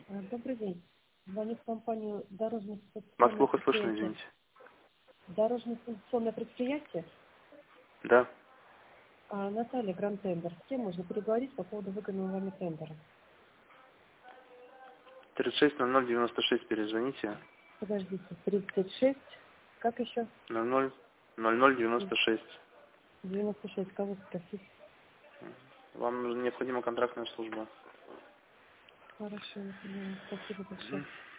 Добрый день. Звоню в компанию Вас Дорожно-инвестиционное плохо слышно, предприятие. извините. Дорожно-инвестиционное предприятие? Да. Наталья, Гранд-тендер. С кем можно переговорить по поводу выгодного вами тендера? 360096 перезвоните. Подождите, 36. Как еще? 000096. 96. Кого спросить? Вам необходима контрактная служба. Хорошо, я поняла. Спасибо большое.